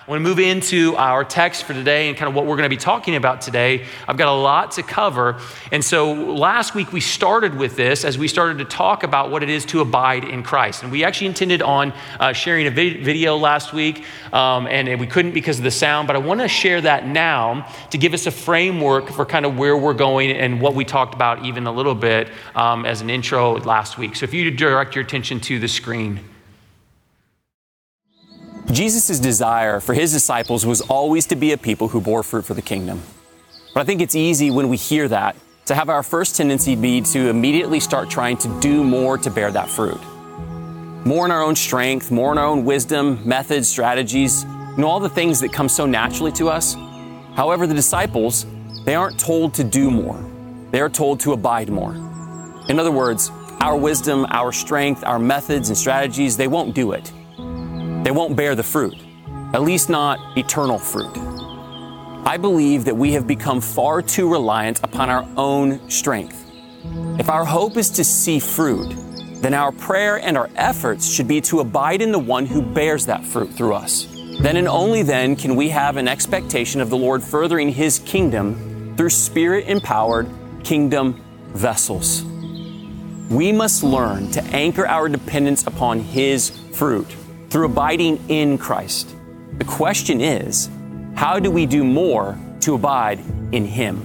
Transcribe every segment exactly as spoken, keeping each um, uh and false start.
I want to move into our text for today and kind of what we're going to be talking about today. I've got a lot to cover. And so last week we started with this as we started to talk about what it is to abide in Christ. And we actually intended on uh, sharing a vid- video last week, um, and we couldn't because of the sound, but I want to share that now to give us a framework for kind of where we're going and what we talked about even a little bit um, as an intro last week. So if you direct your attention to the screen. Jesus' desire for his disciples was always to be a people who bore fruit for the kingdom. But I think it's easy when we hear that to have our first tendency be to immediately start trying to do more to bear that fruit. More in our own strength, more in our own wisdom, methods, strategies, you know, all the things that come so naturally to us. However, the disciples, they aren't told to do more. They are told to abide more. In other words, our wisdom, our strength, our methods and strategies, they won't do it. They won't bear the fruit, at least not eternal fruit. I believe that we have become far too reliant upon our own strength. If our hope is to see fruit, then our prayer and our efforts should be to abide in the one who bears that fruit through us. Then and only then can we have an expectation of the Lord furthering his kingdom through spirit-empowered kingdom vessels. We must learn to anchor our dependence upon his fruit through abiding in Christ. The question is, how do we do more to abide in him?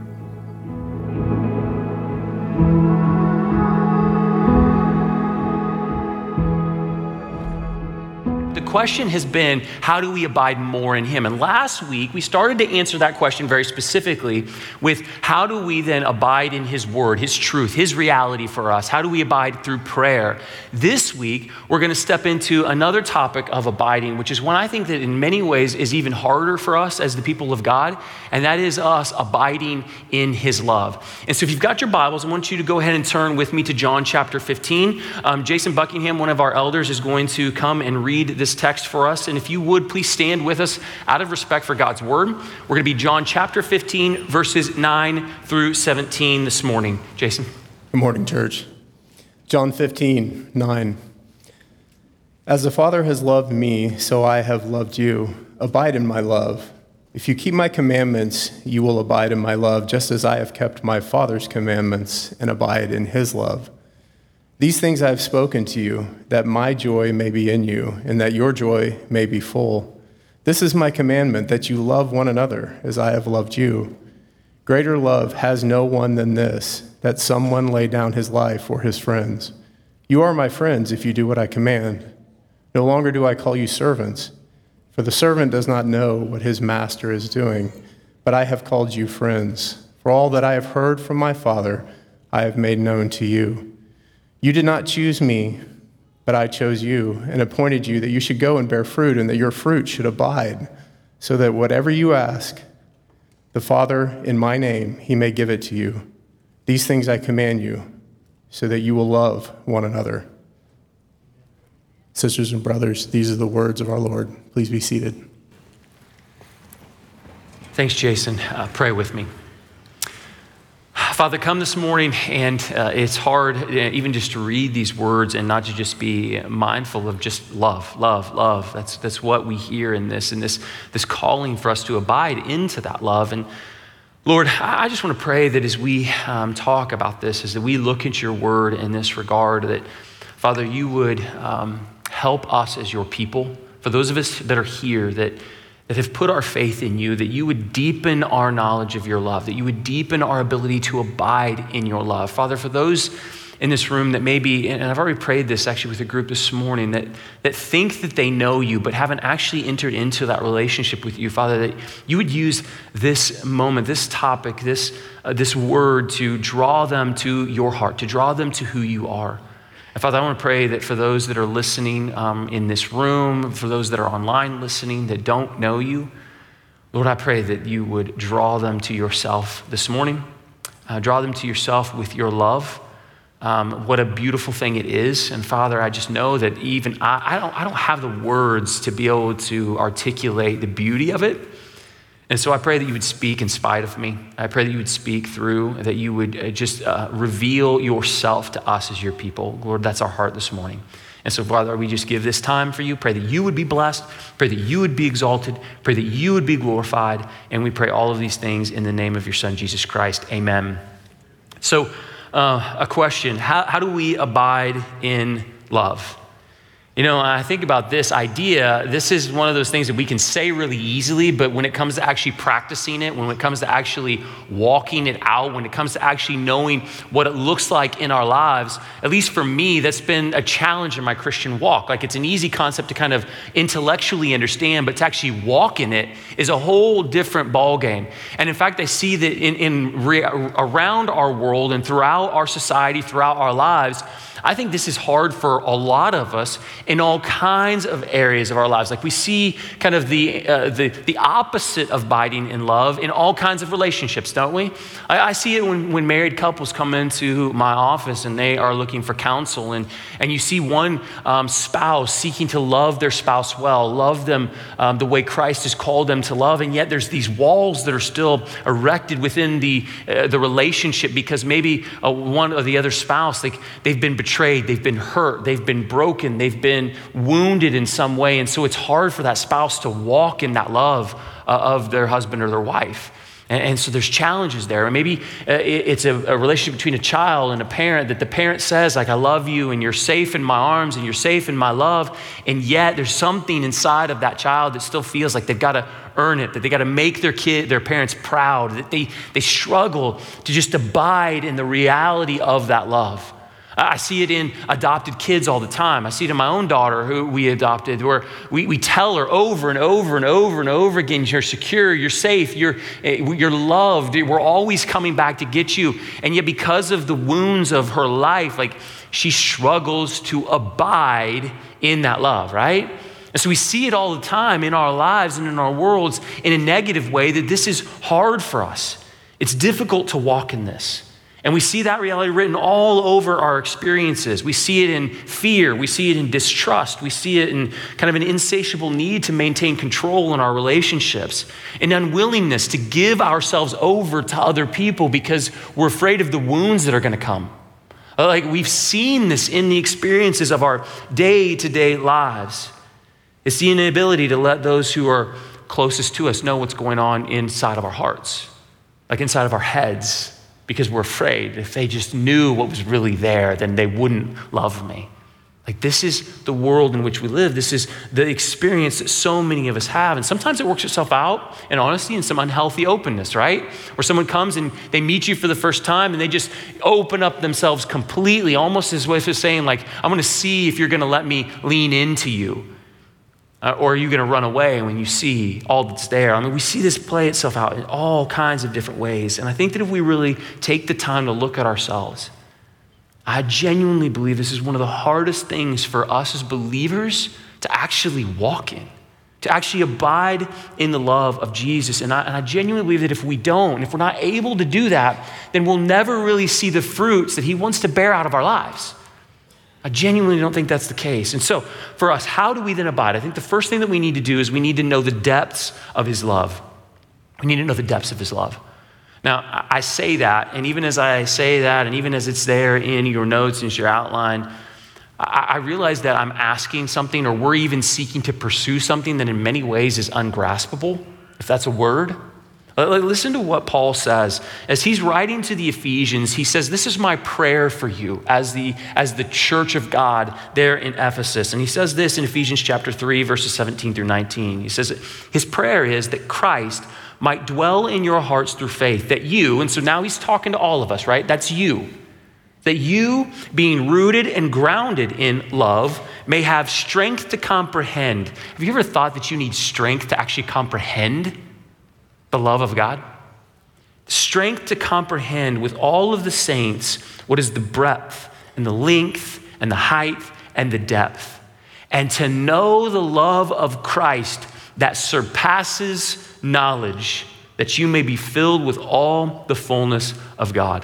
The question has been, how do we abide more in him? And last week, we started to answer that question very specifically with how do we then abide in his word, his truth, his reality for us? How do we abide through prayer? This week, we're going to step into another topic of abiding, which is one I think that in many ways is even harder for us as the people of God, and that is us abiding in his love. And so if you've got your Bibles, I want you to go ahead and turn with me to John chapter fifteen. Um, Jason Buckingham, one of our elders, is going to come and read this text for us. And if you would, please stand with us out of respect for God's word. We're going to be John chapter fifteen, verses nine through seventeen this morning. Jason. Good morning, church. John fifteen, nine. As the Father has loved me, so I have loved you. Abide in my love. If you keep my commandments, you will abide in my love, just as I have kept my Father's commandments and abide in his love. These things I have spoken to you, that my joy may be in you, and that your joy may be full. This is my commandment, that you love one another as I have loved you. Greater love has no one than this, that someone lay down his life for his friends. You are my friends if you do what I command. No longer do I call you servants, for the servant does not know what his master is doing, but I have called you friends. For all that I have heard from my Father, I have made known to you. You did not choose me, but I chose you and appointed you that you should go and bear fruit and that your fruit should abide, so that whatever you ask the Father in my name, he may give it to you. These things I command you, so that you will love one another. Sisters and brothers, these are the words of our Lord. Please be seated. Thanks, Jason. Uh, pray with me. Father, come this morning, and uh, it's hard uh, even just to read these words and not to just be mindful of just love, love, love. That's that's what we hear in this, and this this calling for us to abide into that love. And Lord, I just want to pray that as we um, talk about this, as we look at your word in this regard, that Father, you would um, help us as your people. For those of us that are here, that that have put our faith in you, that you would deepen our knowledge of your love, that you would deepen our ability to abide in your love. Father, for those in this room that maybe, and I've already prayed this actually with a group this morning, that, that think that they know you, but haven't actually entered into that relationship with you, Father, that you would use this moment, this topic, this, uh, this word to draw them to your heart, to draw them to who you are. And Father, I want to pray that for those that are listening um, in this room, for those that are online listening that don't know you, Lord, I pray that you would draw them to yourself this morning. Uh, draw them to yourself with your love. Um, what a beautiful thing it is. And Father, I just know that even I, I don't I don't have the words to be able to articulate the beauty of it. And so I pray that you would speak in spite of me. I pray that you would speak through, that you would just uh, reveal yourself to us as your people. Lord, that's our heart this morning. And so, Father, we just give this time for you. Pray that you would be blessed. Pray that you would be exalted. Pray that you would be glorified. And we pray all of these things in the name of your Son, Jesus Christ. Amen. So uh, a question, how, how do we abide in love? You know, I think about this idea, this is one of those things that we can say really easily, but when it comes to actually practicing it, when it comes to actually walking it out, when it comes to actually knowing what it looks like in our lives, at least for me, that's been a challenge in my Christian walk. Like, it's an easy concept to kind of intellectually understand, but to actually walk in it is a whole different ballgame. And in fact, I see that in, in re- around our world and throughout our society, throughout our lives, I think this is hard for a lot of us in all kinds of areas of our lives. Like, we see kind of the uh, the, the opposite of abiding in love in all kinds of relationships, don't we? I, I see it when, when married couples come into my office and they are looking for counsel, and, and you see one um, spouse seeking to love their spouse well, love them um, the way Christ has called them to love, and yet there's these walls that are still erected within the uh, the relationship because maybe uh, one or the other spouse, like, they've been betrayed. Betrayed, they've been hurt, they've been broken, they've been wounded in some way. And so it's hard for that spouse to walk in that love uh, of their husband or their wife. And, and so there's challenges there. Or maybe uh, it, it's a, a relationship between a child and a parent that the parent says, like, I love you and you're safe in my arms and you're safe in my love. And yet there's something inside of that child that still feels like they've got to earn it, that they got to make their kid, their parents proud, that they, they struggle to just abide in the reality of that love. I see it in adopted kids all the time. I see it in my own daughter who we adopted, where we, we tell her over and over and over and over again, you're secure, you're safe, you're, you're loved, we're always coming back to get you. And yet because of the wounds of her life, like, she struggles to abide in that love, right? And so we see it all the time in our lives and in our worlds in a negative way, that this is hard for us. It's difficult to walk in this. And we see that reality written all over our experiences. We see it in fear. We see it in distrust. We see it in kind of an insatiable need to maintain control in our relationships, an unwillingness to give ourselves over to other people because we're afraid of the wounds that are going to come. Like, we've seen this in the experiences of our day-to-day lives. It's the inability to let those who are closest to us know what's going on inside of our hearts, like inside of our heads, because we're afraid if they just knew what was really there, then they wouldn't love me. Like, this is the world in which we live. This is the experience that so many of us have. And sometimes it works itself out in honesty and some unhealthy openness, right? Where someone comes and they meet you for the first time and they just open up themselves completely, almost as if it's saying, like, I'm going to see if you're going to let me lean into you. Uh, or are you going to run away when you see all that's there? I mean, we see this play itself out in all kinds of different ways. And I think that if we really take the time to look at ourselves, I genuinely believe this is one of the hardest things for us as believers to actually walk in, to actually abide in the love of Jesus. And I, and I genuinely believe that if we don't, if we're not able to do that, then we'll never really see the fruits that he wants to bear out of our lives. I genuinely don't think that's the case. And so for us, how do we then abide? I think the first thing that we need to do is we need to know the depths of his love. We need to know the depths of his love. Now, I say that, and even as I say that, and even as it's there in your notes and your outline, I realize that I'm asking something, or we're even seeking to pursue something that in many ways is ungraspable, if that's a word. Listen to what Paul says. As he's writing to the Ephesians, he says, this is my prayer for you as the, as the church of God there in Ephesus. And he says this in Ephesians chapter three, verses seventeen through nineteen. He says, his prayer is that Christ might dwell in your hearts through faith, that you, and so now he's talking to all of us, right? That's you. That you, being rooted and grounded in love, may have strength to comprehend. Have you ever thought that you need strength to actually comprehend the love of God? Strength to comprehend with all of the saints what is the breadth and the length and the height and the depth, and to know the love of Christ that surpasses knowledge, that you may be filled with all the fullness of God.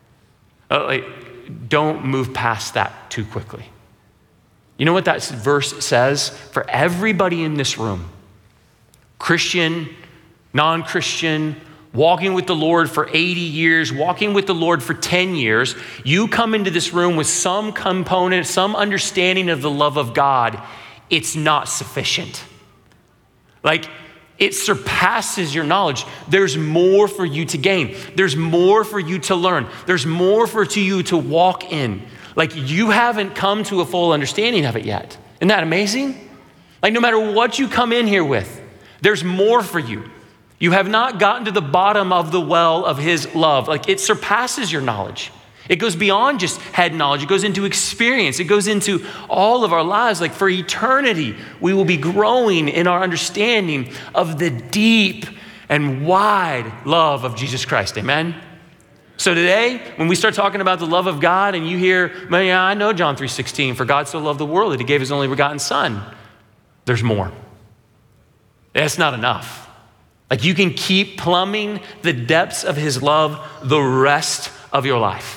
Uh, like, don't move past that too quickly. You know what that verse says? For everybody in this room, Christian, non-Christian, walking with the Lord for eighty years, walking with the Lord for ten years, you come into this room with some component, some understanding of the love of God, it's not sufficient. Like, it surpasses your knowledge. There's more for you to gain. There's more for you to learn. There's more for you to walk in. Like, you haven't come to a full understanding of it yet. Isn't that amazing? Like, no matter what you come in here with, there's more for you. You have not gotten to the bottom of the well of his love. Like, it surpasses your knowledge. It goes beyond just head knowledge. It goes into experience. It goes into all of our lives. Like, for eternity, we will be growing in our understanding of the deep and wide love of Jesus Christ. Amen? So today, when we start talking about the love of God and you hear, man, yeah, I know John three sixteen, for God so loved the world that he gave his only begotten son. There's more. That's not enough. Like, you can keep plumbing the depths of his love the rest of your life.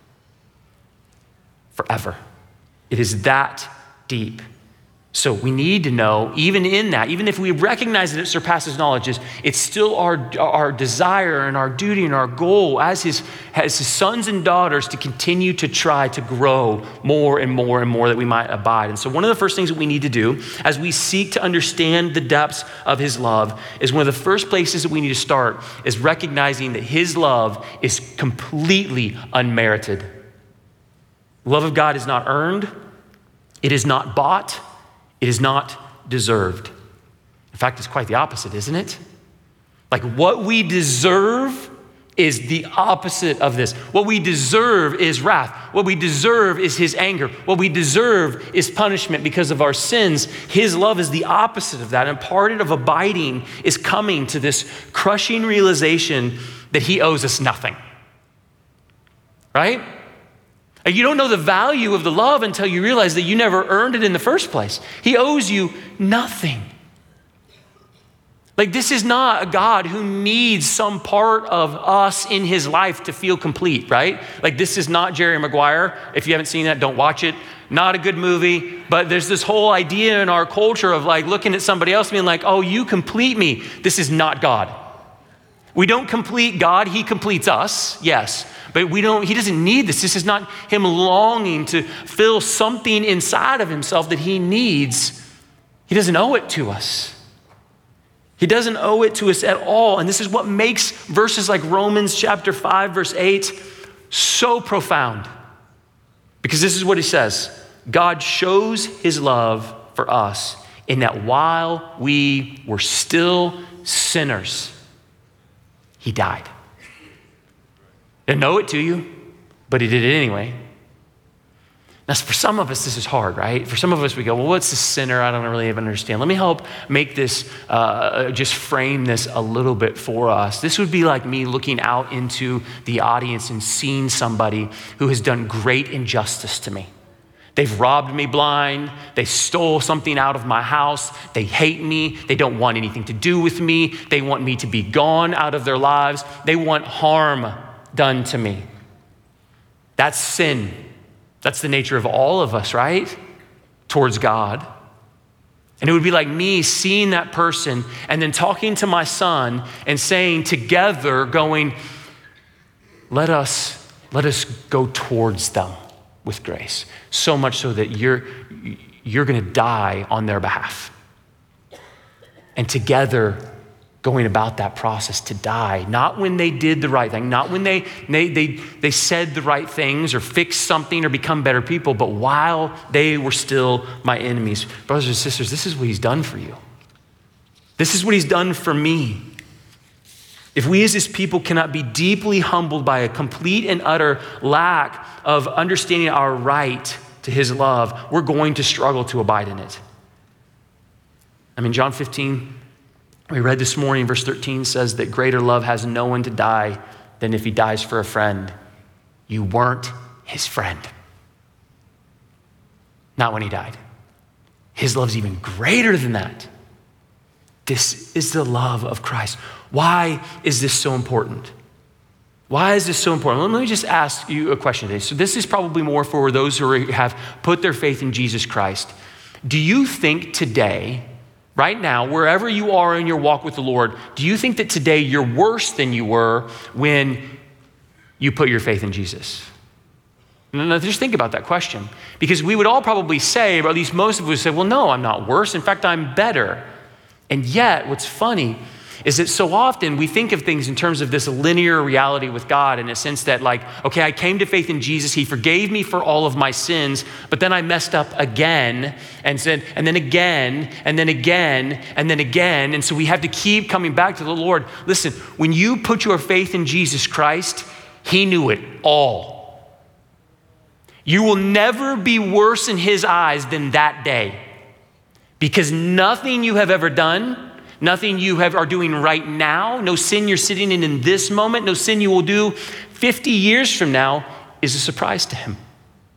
Forever. It is that deep. So we need to know, even in that, even if we recognize that it surpasses knowledge, it's still our, our desire and our duty and our goal as his, as his sons and daughters to continue to try to grow more and more and more that we might abide. And so one of the first things that we need to do as we seek to understand the depths of his love is one of the first places that we need to start is recognizing that his love is completely unmerited. The love of God is not earned. It is not bought. It is not deserved. In fact, it's quite the opposite, isn't it? Like, what we deserve is the opposite of this. What we deserve is wrath. What we deserve is his anger. What we deserve is punishment because of our sins. His love is the opposite of that. And part of abiding is coming to this crushing realization that he owes us nothing. Right? You don't know the value of the love until you realize that you never earned it in the first place. He owes you nothing. Like, this is not a God who needs some part of us in his life to feel complete, right? Like, this is not Jerry Maguire. If you haven't seen that, don't watch it. Not a good movie, but there's this whole idea in our culture of like looking at somebody else being like, oh, you complete me. This is not God. We don't complete God, he completes us, yes. But we don't, he doesn't need this. This is not him longing to fill something inside of himself that he needs. He doesn't owe it to us. He doesn't owe it to us at all. And this is what makes verses like Romans chapter five, verse eight so profound. Because this is what he says. God shows his love for us in that while we were still sinners, he died. Didn't know it to you, but he did it anyway. Now, for some of us, this is hard, right? For some of us, we go, well, what's a sinner? I don't really even understand. Let me help make this, uh, just frame this a little bit for us. This would be like me looking out into the audience and seeing somebody who has done great injustice to me. They've robbed me blind. They stole something out of my house. They hate me. They don't want anything to do with me. They want me to be gone out of their lives. They want harm done to me. That's sin. That's the nature of all of us, right? Towards God. And it would be like me seeing that person and then talking to my son and saying together, going, let us, let us go towards them with grace. So much so that you're, you're going to die on their behalf. And together, going about that process to die, not when they did the right thing, not when they, they, they, they said the right things or fixed something or become better people, but while they were still my enemies. Brothers and sisters, this is what he's done for you. This is what he's done for me. If we as his people cannot be deeply humbled by a complete and utter lack of understanding our right to his love, we're going to struggle to abide in it. I mean, John fifteen, we read this morning, verse thirteen says that greater love has no one to die than if he dies for a friend. You weren't his friend. Not when he died. His love's even greater than that. This is the love of Christ. Why is this so important? Why is this so important? Let me just ask you a question today. So this is probably more for those who have put their faith in Jesus Christ. Do you think today right now, wherever you are in your walk with the Lord, do you think that today you're worse than you were when you put your faith in Jesus? No, just think about that question. Because we would all probably say, or at least most of us would say, well, no, I'm not worse. In fact, I'm better. And yet, what's funny is that so often we think of things in terms of this linear reality with God, in a sense that like, okay, I came to faith in Jesus. He forgave me for all of my sins, but then I messed up again and said, and then again, and then again, and then again. And so we have to keep coming back to the Lord. Listen, when you put your faith in Jesus Christ, he knew it all. You will never be worse in his eyes than that day, because nothing you have ever done, nothing you have, are doing right now, no sin you're sitting in in this moment, no sin you will do fifty years from now is a surprise to him.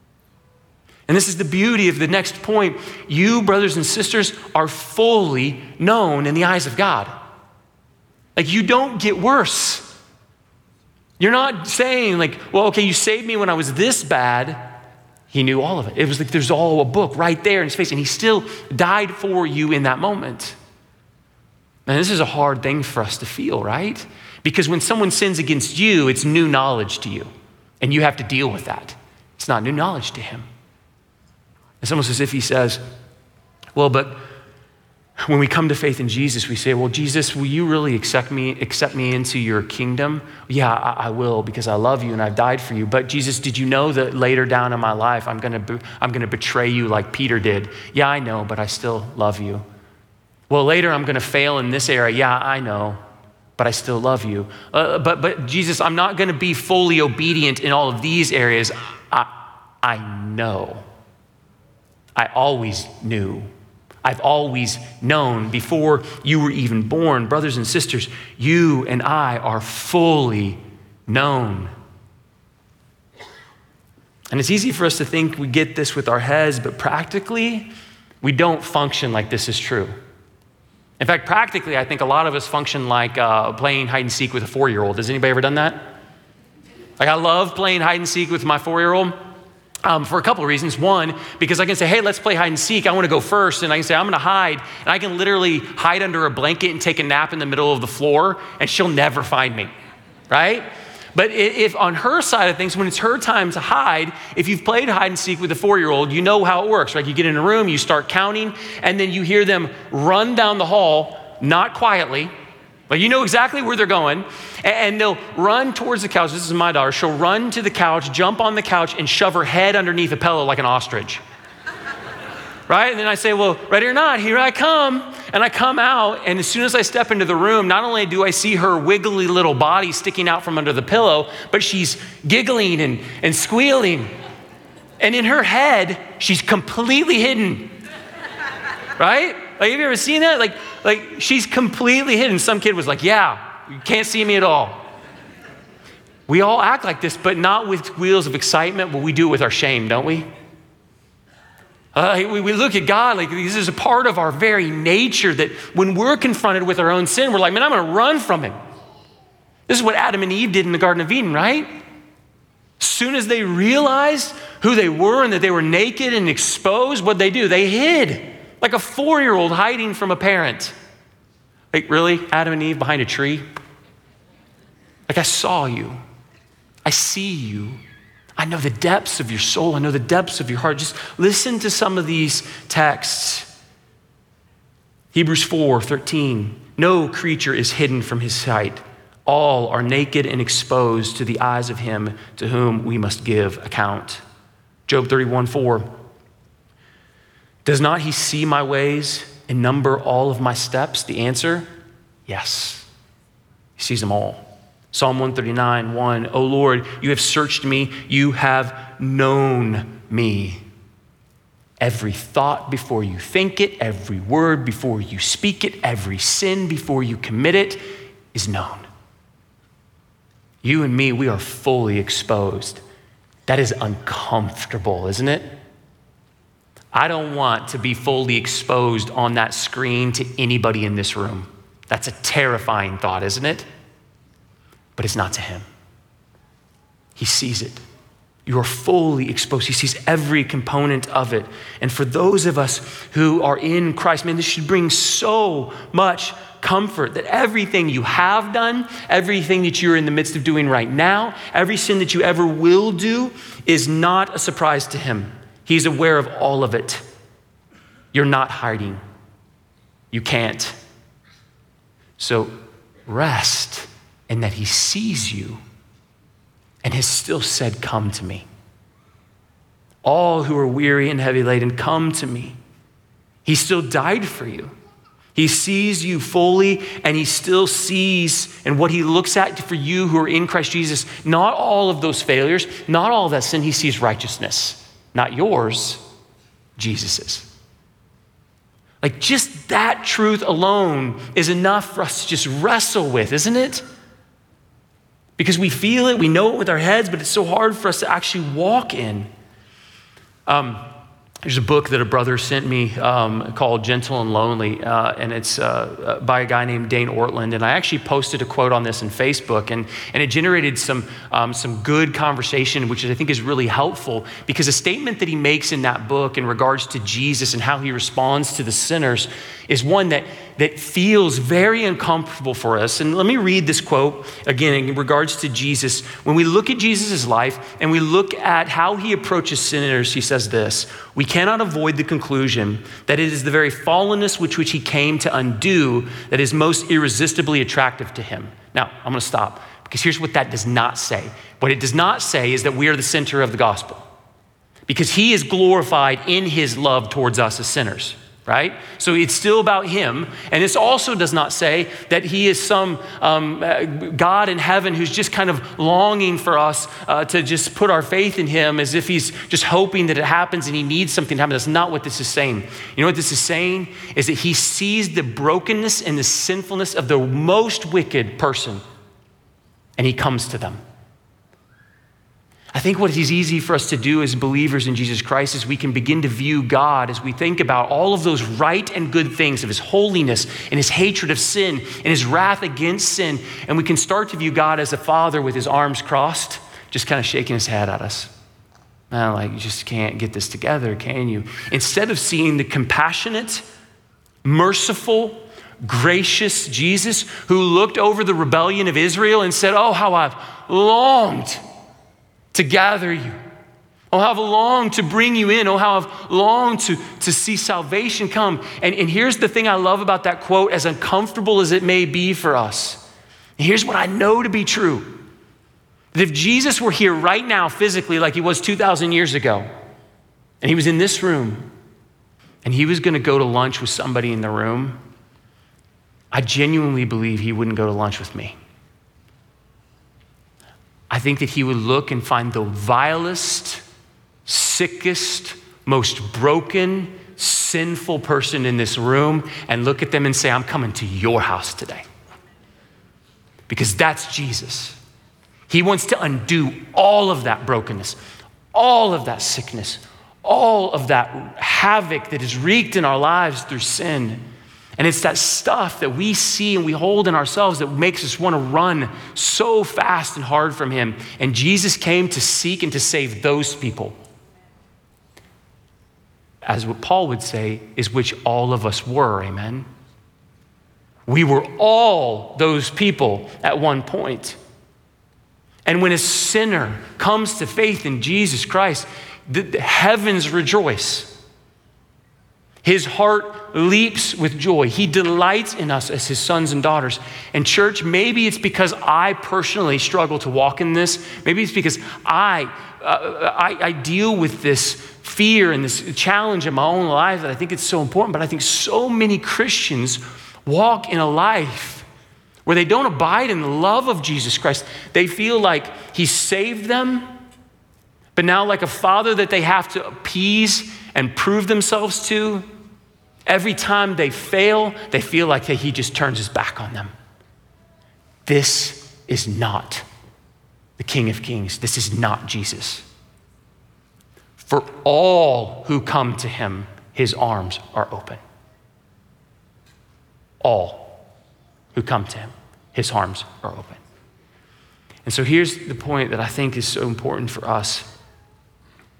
And this is the beauty of the next point. You, brothers and sisters, are fully known in the eyes of God. Like, you don't get worse. You're not saying like, well, okay, you saved me when I was this bad. He knew all of it. It was like there's all a book right there in his face, and he still died for you in that moment. And this is a hard thing for us to feel, right? Because when someone sins against you, it's new knowledge to you, and you have to deal with that. It's not new knowledge to him. It's almost as if he says, well, but when we come to faith in Jesus, we say, well, Jesus, will you really accept me, accept me into your kingdom? Yeah, I, I will, because I love you and I've died for you. But Jesus, did you know that later down in my life, I'm gonna, be, I'm gonna betray you like Peter did? Yeah, I know, but I still love you. Well, later I'm gonna fail in this area. Yeah, I know, but I still love you. Uh, but, but Jesus, I'm not gonna be fully obedient in all of these areas. I, I know. I always knew. I've always known before you were even born. Brothers and sisters, you and I are fully known. And it's easy for us to think we get this with our heads, but practically, we don't function like this is true. In fact, practically, I think a lot of us function like uh, playing hide and seek with a four-year-old. Has anybody ever done that? Like, I love playing hide and seek with my four-year-old. Um, for a couple of reasons. One, because I can say, hey, let's play hide and seek. I want to go first. And I can say, I'm going to hide. And I can literally hide under a blanket and take a nap in the middle of the floor, and she'll never find me, right? But if on her side of things, when it's her time to hide, if you've played hide and seek with a four-year-old, you know how it works, right? You get in a room, you start counting, and then you hear them run down the hall, not quietly, but you know exactly where they're going, and they'll run towards the couch. This is my daughter. She'll run to the couch, jump on the couch, and shove her head underneath a pillow like an ostrich. Right? And then I say, well, ready or not, here I come. And I come out, and as soon as I step into the room, not only do I see her wiggly little body sticking out from under the pillow, but she's giggling and, and squealing. And in her head, she's completely hidden. Right? Like, have you ever seen that? Like, like she's completely hidden. Some kid was like, yeah, you can't see me at all. We all act like this, but not with squeals of excitement, but we do it with our shame, don't we? Uh, we, we look at God like this is a part of our very nature, that when we're confronted with our own sin, we're like, man, I'm going to run from him. This is what Adam and Eve did in the Garden of Eden, right? As soon as they realized who they were and that they were naked and exposed, what'd they do? They hid. Like a four-year-old hiding from a parent. Like, really? Adam and Eve behind a tree? Like, I saw you. I see you. I know the depths of your soul. I know the depths of your heart. Just listen to some of these texts. Hebrews four thirteen. No creature is hidden from his sight. All are naked and exposed to the eyes of him to whom we must give account. Job thirty-one four. Does not he see my ways and number all of my steps? The answer, yes. He sees them all. Psalm one thirty-nine one, O Lord, you have searched me. You have known me. Every thought before you think it, every word before you speak it, every sin before you commit it is known. You and me, we are fully exposed. That is uncomfortable, isn't it? I don't want to be fully exposed on that screen to anybody in this room. That's a terrifying thought, isn't it? But it's not to him. He sees it. You are fully exposed. He sees every component of it. And for those of us who are in Christ, man, this should bring so much comfort that everything you have done, everything that you're in the midst of doing right now, every sin that you ever will do is not a surprise to him. He's aware of all of it. You're not hiding. You can't. So rest in that he sees you and has still said, come to me. All who are weary and heavy laden, come to me. He still died for you. He sees you fully, and he still sees, and what he looks at for you who are in Christ Jesus, not all of those failures, not all of that sin. He sees righteousness, not yours, Jesus's. Like just that truth alone is enough for us to just wrestle with, isn't it? Because we feel it, we know it with our heads, but it's so hard for us to actually walk in. Um, there's a book that a brother sent me um, called Gentle and Lonely, uh, and it's uh, by a guy named Dane Ortland. And I actually posted a quote on this in Facebook, and, and it generated some, um, some good conversation, which I think is really helpful, because a statement that he makes in that book in regards to Jesus and how he responds to the sinners is one that, that feels very uncomfortable for us. And let me read this quote again in regards to Jesus. When we look at Jesus' life and we look at how he approaches sinners, he says this: we cannot avoid the conclusion that it is the very fallenness which, which he came to undo that is most irresistibly attractive to him. Now, I'm gonna stop, because here's what that does not say. What it does not say is that we are the center of the gospel, because he is glorified in his love towards us as sinners. Right? So it's still about him. And this also does not say that he is some um, uh, God in heaven who's just kind of longing for us uh, to just put our faith in him as if he's just hoping that it happens and he needs something to happen. That's not what this is saying. You know what this is saying? Is that he sees the brokenness and the sinfulness of the most wicked person, and he comes to them. I think what is easy for us to do as believers in Jesus Christ is we can begin to view God as we think about all of those right and good things of his holiness and his hatred of sin and his wrath against sin. And we can start to view God as a father with his arms crossed, just kind of shaking his head at us. Man, like, you just can't get this together, can you? Instead of seeing the compassionate, merciful, gracious Jesus who looked over the rebellion of Israel and said, oh, how I've longed to gather you. Oh, how I've longed to bring you in. Oh, how I've longed to, to see salvation come. And, and here's the thing I love about that quote, as uncomfortable as it may be for us. And here's what I know to be true. That if Jesus were here right now physically like he was two thousand years ago, and he was in this room, and he was gonna go to lunch with somebody in the room, I genuinely believe he wouldn't go to lunch with me. I think that he would look and find the vilest, sickest, most broken, sinful person in this room and look at them and say, I'm coming to your house today. Because that's Jesus. He wants to undo all of that brokenness, all of that sickness, all of that havoc that is wreaked in our lives through sin. And it's that stuff that we see and we hold in ourselves that makes us want to run so fast and hard from him. And Jesus came to seek and to save those people. As what Paul would say, is which all of us were, amen? We were all those people at one point. And when a sinner comes to faith in Jesus Christ, the, the heavens rejoice. His heart leaps with joy. He delights in us as his sons and daughters. And church, maybe it's because I personally struggle to walk in this. Maybe it's because I, uh, I, I deal with this fear and this challenge in my own life that I think it's so important. But I think so many Christians walk in a life where they don't abide in the love of Jesus Christ. They feel like he saved them, but now like a father that they have to appease and prove themselves to. Every time they fail, they feel like he just turns his back on them. This is not the King of Kings. This is not Jesus. For all who come to him, his arms are open. All who come to him, his arms are open. And so here's the point that I think is so important for us.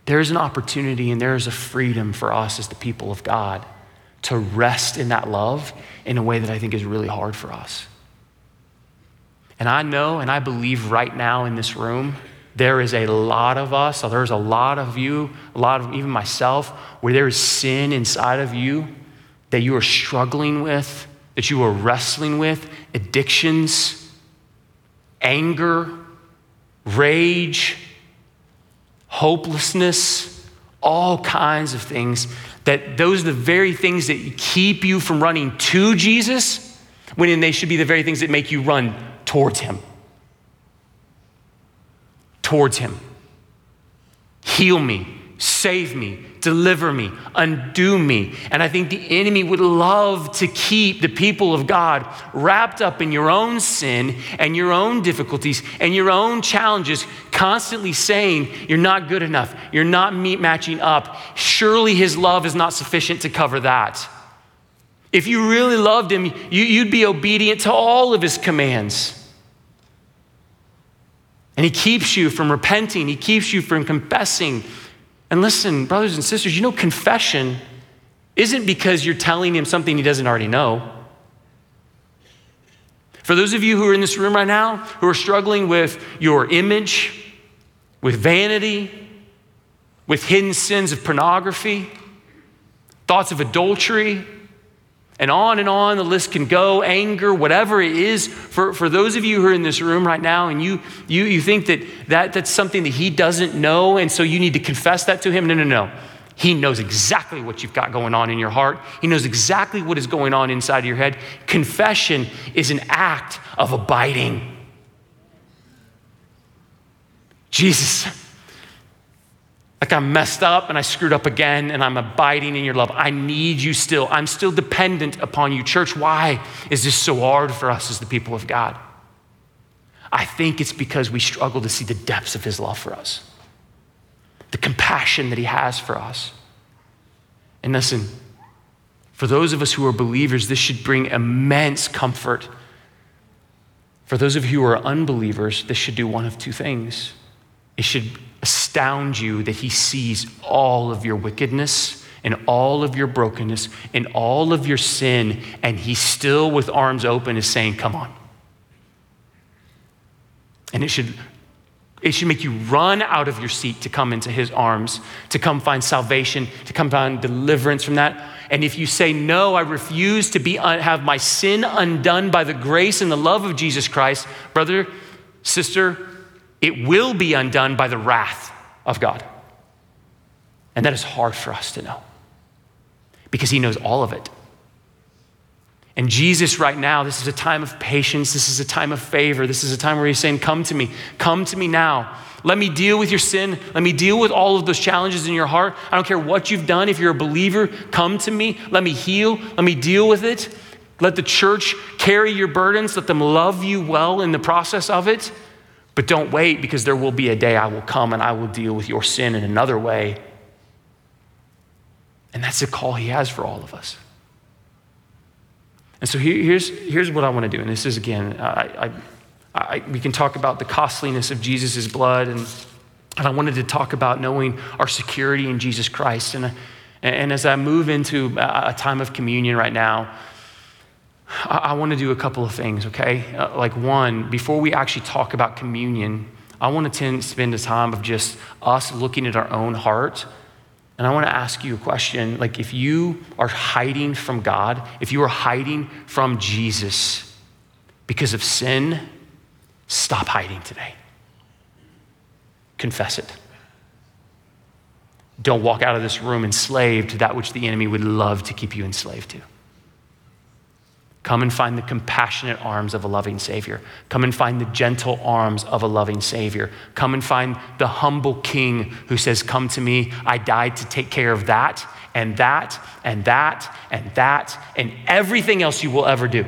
there is an opportunity and there is a freedom for us as the people of God to rest in that love in a way that I think is really hard for us. And I know and I believe right now in this room, there is a lot of us, or there's a lot of you, a lot of even myself, where there is sin inside of you that you are struggling with, that you are wrestling with, addictions, anger, rage, hopelessness, all kinds of things, that those are the very things that keep you from running to Jesus, when they should be the very things that make you run towards him. Towards him. Heal me, save me, deliver me, undo me. And I think the enemy would love to keep the people of God wrapped up in your own sin and your own difficulties and your own challenges, constantly saying, you're not good enough, you're not meet matching up. Surely his love is not sufficient to cover that. If you really loved him, you, you'd be obedient to all of his commands. And he keeps you from repenting. He keeps you from confessing. And listen, brothers and sisters, you know, confession isn't because you're telling him something he doesn't already know. For those of you who are in this room right now, who are struggling with your image, with vanity, with hidden sins of pornography, thoughts of adultery, and on and on the list can go, anger, whatever it is. For, for those of you who are in this room right now and you, you, you think that, that that's something that he doesn't know and so you need to confess that to him, no, no, no. He knows exactly what you've got going on in your heart. He knows exactly what is going on inside of your head. Confession is an act of abiding. Jesus, like I'm messed up and I screwed up again and I'm abiding in your love. I need you still. I'm still dependent upon you. Church, why is this so hard for us as the people of God? I think it's because we struggle to see the depths of his love for us, the compassion that he has for us. And listen, for those of us who are believers, this should bring immense comfort. For those of you who are unbelievers, this should do one of two things. It should astound you that he sees all of your wickedness and all of your brokenness and all of your sin, and he still with arms open is saying, come on. And it should, it should make you run out of your seat to come into his arms, to come find salvation, to come find deliverance from that. And if you say, no, I refuse to be have my sin undone by the grace and the love of Jesus Christ, brother, sister, it will be undone by the wrath of God. And that is hard for us to know because he knows all of it. And Jesus right now, this is a time of patience. This is a time of favor. This is a time where he's saying, come to me, come to me now. Let me deal with your sin. Let me deal with all of those challenges in your heart. I don't care what you've done. If you're a believer, come to me. Let me heal. Let me deal with it. Let the church carry your burdens. Let them love you well in the process of it. But don't wait, because there will be a day I will come and I will deal with your sin in another way. And that's the call he has for all of us. And so here, here's, here's what I want to do. And this is, again, I, I, I, we can talk about the costliness of Jesus' blood. And, and I wanted to talk about knowing our security in Jesus Christ. And, and as I move into a time of communion right now, I, I want to do a couple of things, okay? Uh, like one, before we actually talk about communion, I want to spend a time of just us looking at our own heart. And I want to ask you a question. Like, if you are hiding from God, if you are hiding from Jesus because of sin, stop hiding today. Confess it. Don't walk out of this room enslaved to that which the enemy would love to keep you enslaved to. Come and find the compassionate arms of a loving Savior. Come and find the gentle arms of a loving Savior. Come and find the humble King who says, come to me. I died to take care of that and that and that and that and everything else you will ever do.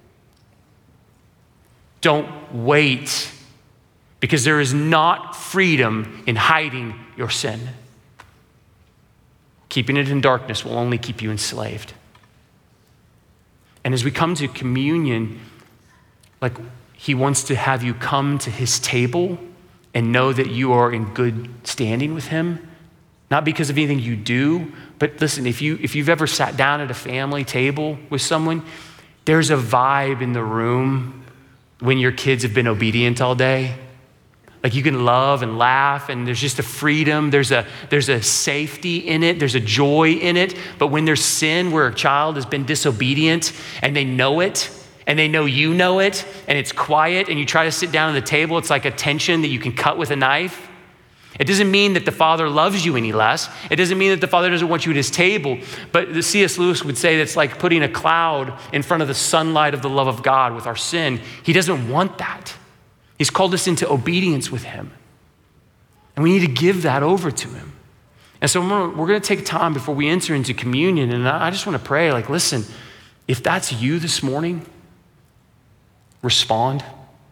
Don't wait, because there is not freedom in hiding your sin. Keeping it in darkness will only keep you enslaved. And as we come to communion, like, he wants to have you come to his table and know that you are in good standing with him. not because of anything you do, but listen, if, you, if you've ever sat down at a family table with someone, there's a vibe in the room when your kids have been obedient all day. Like you can love and laugh, and there's just a freedom, there's a, there's a safety in it, there's a joy in it. But when there's sin where a child has been disobedient and they know it, and they know you know it, and it's quiet, and you try to sit down at the table, it's like a tension that you can cut with a knife. It doesn't mean that the Father loves you any less. It doesn't mean that the Father doesn't want you at his table. But the C S Lewis would say that's like putting a cloud in front of the sunlight of the love of God with our sin. He doesn't want that. He's called us into obedience with him. And we need to give that over to him. And so we're going to take time before we enter into communion. And I just want to pray, like, listen, if that's you this morning, respond.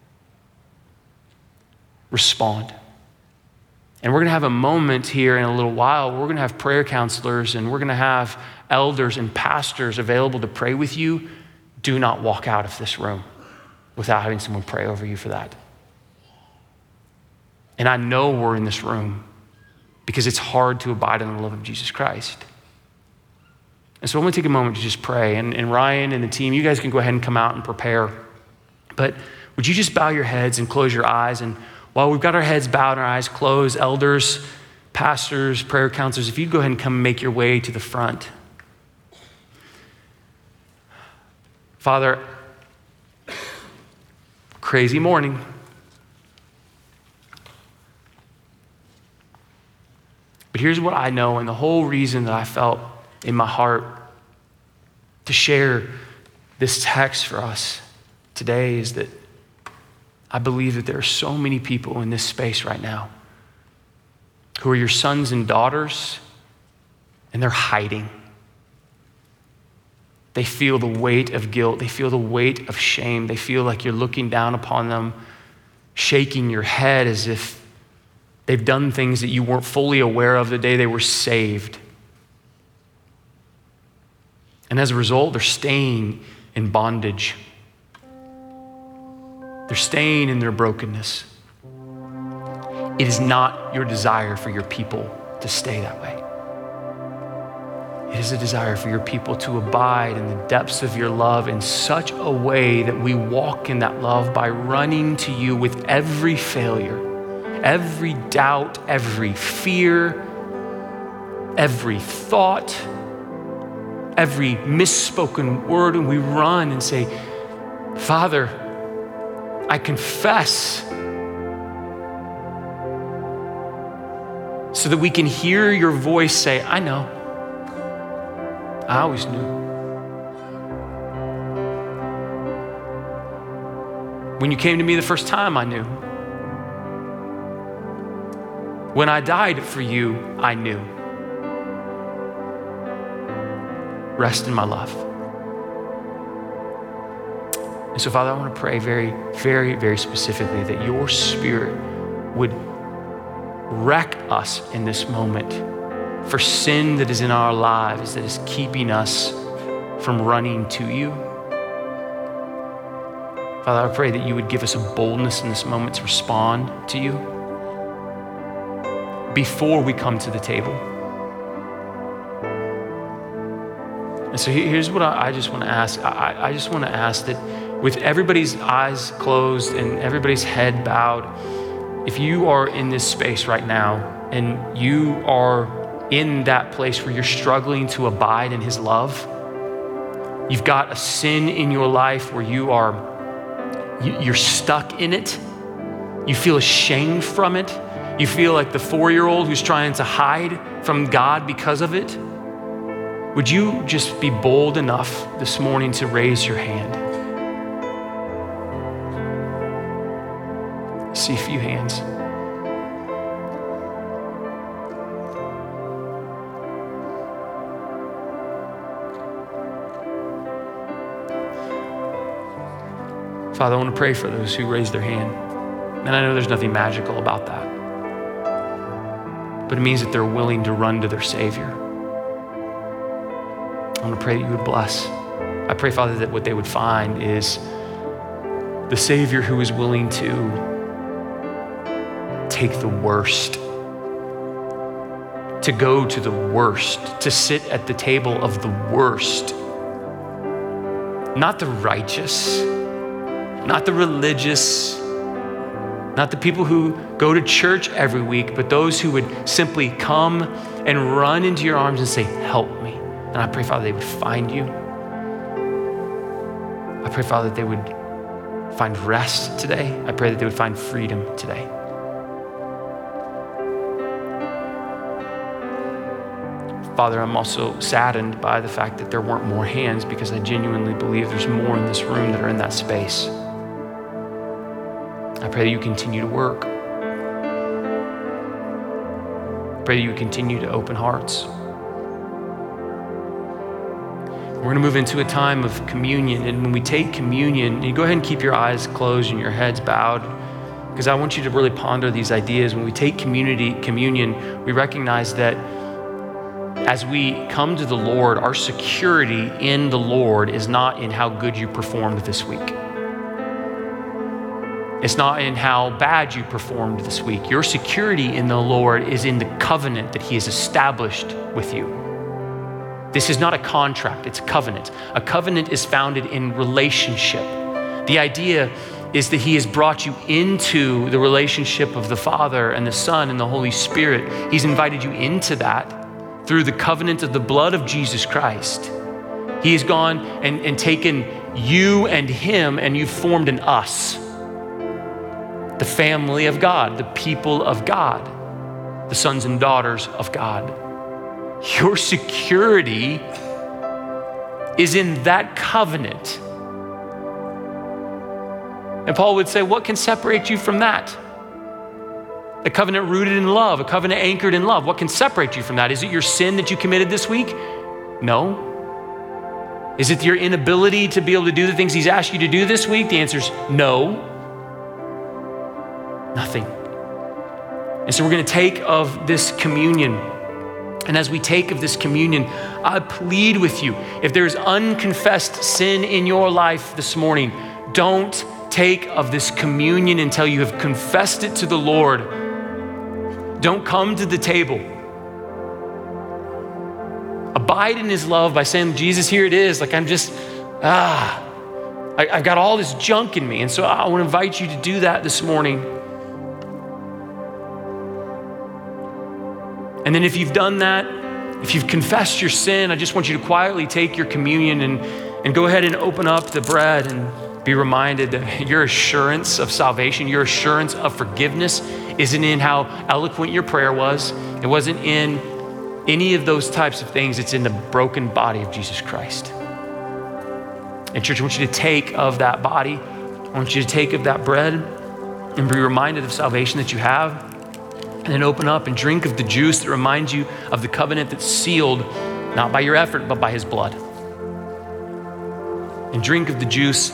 Respond. And we're going to have a moment here in a little while. We're going to have prayer counselors, and we're going to have elders and pastors available to pray with you. Do not walk out of this room without having someone pray over you for that. And I know we're in this room because it's hard to abide in the love of Jesus Christ. And so I'm going to take a moment to just pray. And, and Ryan and the team, you guys can go ahead and come out and prepare. But would you just bow your heads and close your eyes? And while we've got our heads bowed and our eyes closed, elders, pastors, prayer counselors, if you'd go ahead and come and make your way to the front. Father, crazy morning. But here's what I know, and the whole reason that I felt in my heart to share this text for us today is that I believe that there are so many people in this space right now who are your sons and daughters, and they're hiding. They feel the weight of guilt. They feel the weight of shame. They feel like you're looking down upon them, shaking your head as if they've done things that you weren't fully aware of the day they were saved. And as a result, they're staying in bondage. They're staying in their brokenness. It is not your desire for your people to stay that way. It is a desire for your people to abide in the depths of your love in such a way that we walk in that love by running to you with every failure, every doubt, every fear, every thought, every misspoken word, and we run and say, Father, I confess, so that we can hear your voice say, I know. I always knew. When you came to me the first time, I knew. When I died for you, I knew. Rest in my love. And so, Father, I want to pray very, very, very specifically that your Spirit would wreck us in this moment for sin that is in our lives that is keeping us from running to you. Father, I pray that you would give us a boldness in this moment to respond to you before we come to the table. And so here's what I just want to ask. I, I just want to ask that with everybody's eyes closed and everybody's head bowed, if you are in this space right now and you are in that place where you're struggling to abide in his love, you've got a sin in your life where you are, you're stuck in it, you feel ashamed from it, you feel like the four-year-old who's trying to hide from God because of it, would you just be bold enough this morning to raise your hand? I see a few hands. Father, I want to pray for those who raised their hand. And I know there's nothing magical about that. But it means that they're willing to run to their Savior. I want to pray that you would bless. I pray, Father, that what they would find is the Savior who is willing to take the worst to go to the worst, to sit at the table of the worst. Not the righteous, not the religious, not the people who go to church every week, but those who would simply come and run into your arms and say, help me. And I pray, Father, they would find you. I pray, Father, that they would find rest today. I pray that they would find freedom today. Father, I'm also saddened by the fact that there weren't more hands, because I genuinely believe there's more in this room that are in that space. I pray that you continue to work. I pray that you continue to open hearts. We're going to move into a time of communion, and when we take communion, you go ahead and keep your eyes closed and your heads bowed, because I want you to really ponder these ideas. When we take community communion, we recognize that as we come to the Lord, our security in the Lord is not in how good you performed this week. It's not in how bad you performed this week. Your security in the Lord is in the covenant that he has established with you. This is not a contract, it's a covenant. A covenant is founded in relationship. The idea is that he has brought you into the relationship of the Father and the Son and the Holy Spirit. He's invited you into that through the covenant of the blood of Jesus Christ. He has gone and, and taken you and him, and you've formed an us, the family of God, the people of God, the sons and daughters of God. Your security is in that covenant. And Paul would say, what can separate you from that? A covenant rooted in love, a covenant anchored in love. What can separate you from that? Is it your sin that you committed this week? No. Is it your inability to be able to do the things he's asked you to do this week? The answer is no. Nothing. And so we're going to take of this communion. And as we take of this communion, I plead with you, if there's unconfessed sin in your life this morning, don't take of this communion until you have confessed it to the Lord. Don't come to the table. Abide in his love by saying, Jesus, here it is. Like I'm just, ah, I, I've got all this junk in me. And so I want to invite you to do that this morning. And then if you've done that, if you've confessed your sin, I just want you to quietly take your communion and, and go ahead and open up the bread and be reminded that your assurance of salvation, your assurance of forgiveness isn't in how eloquent your prayer was. It wasn't in any of those types of things. It's in the broken body of Jesus Christ. And church, I want you to take of that body. I want you to take of that bread and be reminded of salvation that you have. And then open up and drink of the juice that reminds you of the covenant that's sealed, not by your effort, but by his blood. And drink of the juice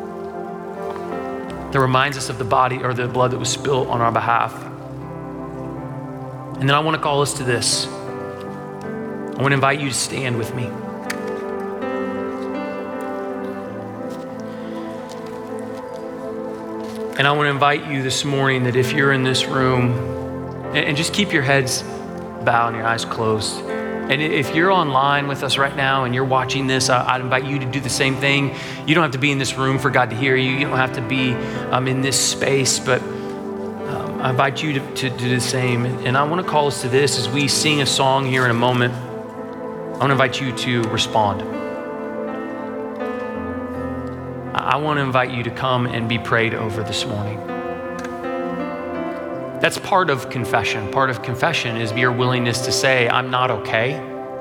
that reminds us of the body or the blood that was spilled on our behalf. And then I want to call us to this. I want to invite you to stand with me. And I want to invite you this morning that if you're in this room, and just keep your heads bowed and your eyes closed. And if you're online with us right now and you're watching this, I'd invite you to do the same thing. You don't have to be in this room for God to hear you. You don't have to be um, in this space, but um, I invite you to, to do the same. And I want to call us to this as we sing a song here in a moment. I want to invite you to respond. I want to invite you to come and be prayed over this morning. That's part of confession. Part of confession is your willingness to say, I'm not okay.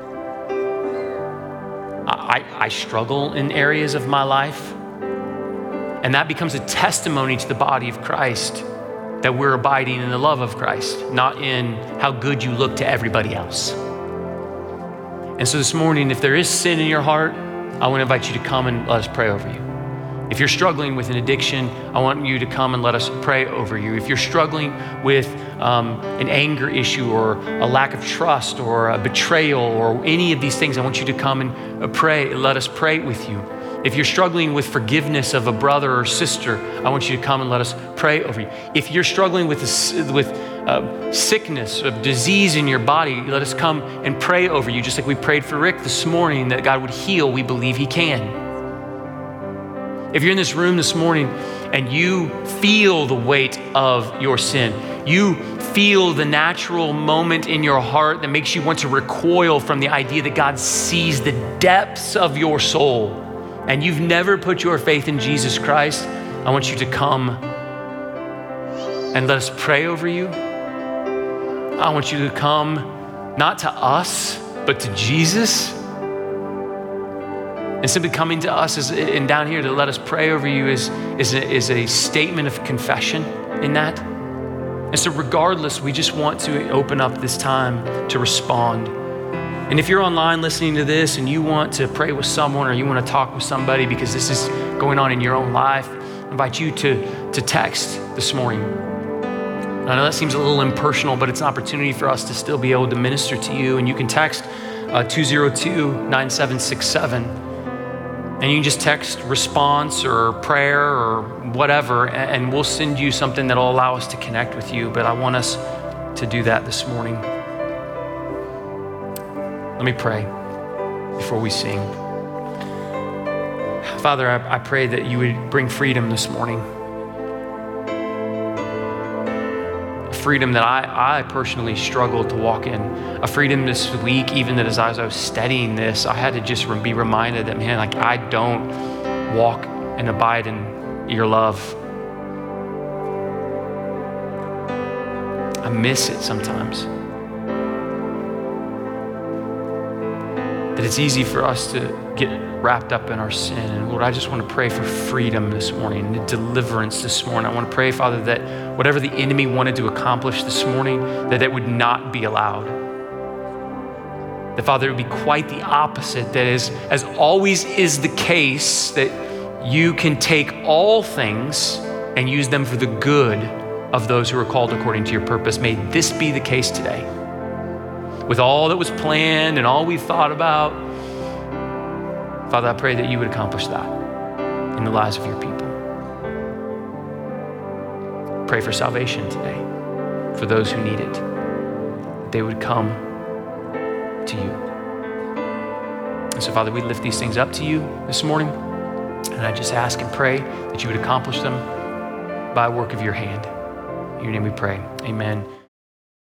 I, I struggle in areas of my life. And that becomes a testimony to the body of Christ that we're abiding in the love of Christ, not in how good you look to everybody else. And so this morning, if there is sin in your heart, I want to invite you to come and let us pray over you. If you're struggling with an addiction, I want you to come and let us pray over you. If you're struggling with um, an anger issue or a lack of trust or a betrayal or any of these things, I want you to come and pray. Let us pray with you. If you're struggling with forgiveness of a brother or sister, I want you to come and let us pray over you. If you're struggling with, with uh, sickness, of disease in your body, let us come and pray over you, just like we prayed for Rick this morning, that God would heal. We believe he can. If you're in this room this morning and you feel the weight of your sin, you feel the natural moment in your heart that makes you want to recoil from the idea that God sees the depths of your soul, and you've never put your faith in Jesus Christ, I want you to come and let us pray over you. I want you to come not to us, but to Jesus. And simply coming to us is, and down here to let us pray over you is, is, a, is a statement of confession in that. And so regardless, we just want to open up this time to respond. And if you're online listening to this and you want to pray with someone or you want to talk with somebody because this is going on in your own life, I invite you to, to text this morning. I know that seems a little impersonal, but it's an opportunity for us to still be able to minister to you. And you can text uh, two oh two, nine seven six seven. And you can just text response or prayer or whatever, and we'll send you something that'll allow us to connect with you. But I want us to do that this morning. Let me pray before we sing. Father, I, I pray that you would bring freedom this morning. A freedom that I, I personally struggled to walk in. A freedom this week, even that as I was studying this, I had to just be reminded that, man, like I don't walk and abide in your love. I miss it sometimes. That it's easy for us to get wrapped up in our sin. And Lord, I just want to pray for freedom this morning, deliverance this morning. I want to pray, Father, that whatever the enemy wanted to accomplish this morning, that it would not be allowed. That, Father, it would be quite the opposite, that is, as always is the case, that you can take all things and use them for the good of those who are called according to your purpose. May this be the case today. With all that was planned and all we thought about, Father, I pray that you would accomplish that in the lives of your people. Pray for salvation today, for those who need it, that they would come to you. And so, Father, we lift these things up to you this morning, and I just ask and pray that you would accomplish them by a work of your hand. In your name we pray, amen.